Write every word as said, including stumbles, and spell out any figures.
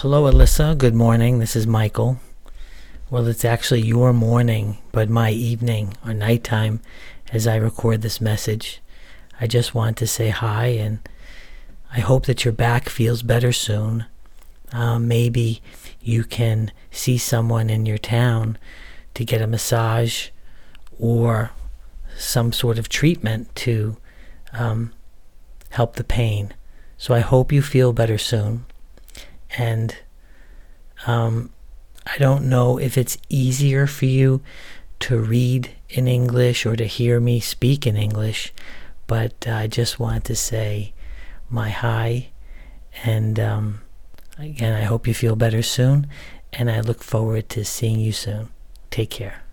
Hello, Alyssa. Good morning. This is Michael. Well, it's actually your morning, but my evening or nighttime as I record this message. I just want to say hi, and I hope that your back feels better soon. Uh, maybe you can see someone in your town to get a massage or some sort of treatment to um, help the pain. So I hope you feel better soon. And um, I don't know if it's easier for you to read in English or to hear me speak in English, but I just want to say my hi. And um, again, I hope you feel better soon, and I look forward to seeing you soon. Take care.